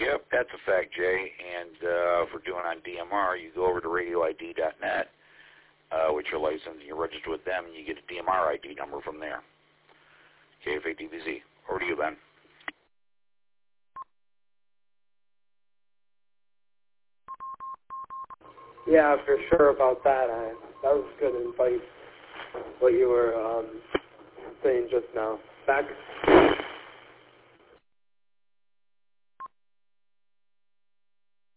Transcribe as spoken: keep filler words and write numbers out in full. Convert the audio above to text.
Yep, that's a fact, Jay. And uh, for doing on D M R, you go over to radio I D dot net, uh, which you're licensed, and you register with them, and you get a D M R I D number from there. K F A T V Z. Over to you, Ben. Yeah, for sure about that. I, that was good advice, what you were um, saying just now. Back.